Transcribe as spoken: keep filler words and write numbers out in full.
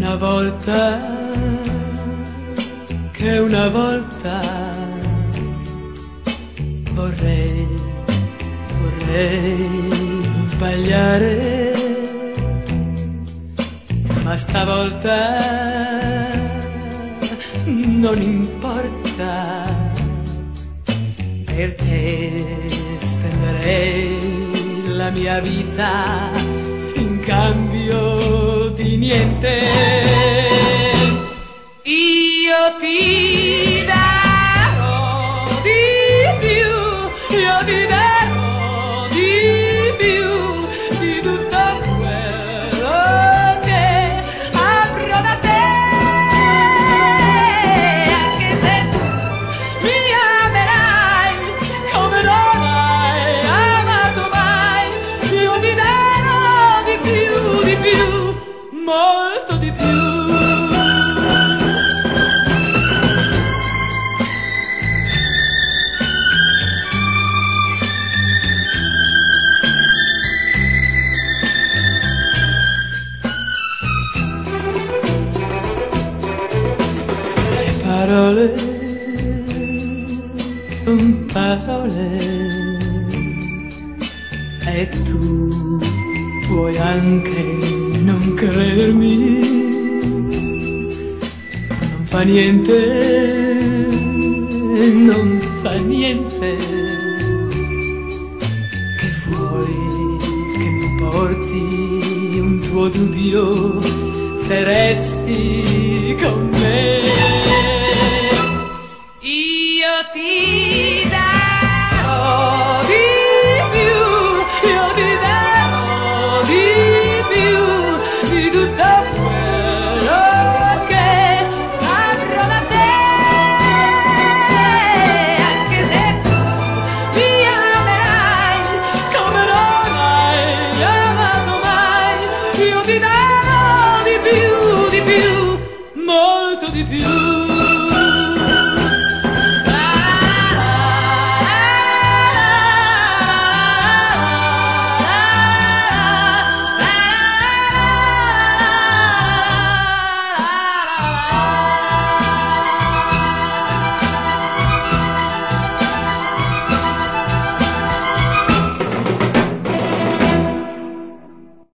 Una volta, che una volta vorrei, vorrei non sbagliare, ma stavolta non importa, per te spenderei la mia vita in cambio di niente. Io ti darò di più, io ti darò di più di tutto quello che avrò da te, anche se tu mi amerai come non hai amato mai. Io ti darò di più, di più, molto di più. Parole son parole e tu puoi anche non credermi, non fa niente, non fa niente, che vuoi che mi porti un tuo dubbio se resti con me. Io ti darò di più, io ti darò di più di tutto quello che avrò da te, anche se tu mi amerai come non hai amato mai. Io ti darò di più, di più, molto di più.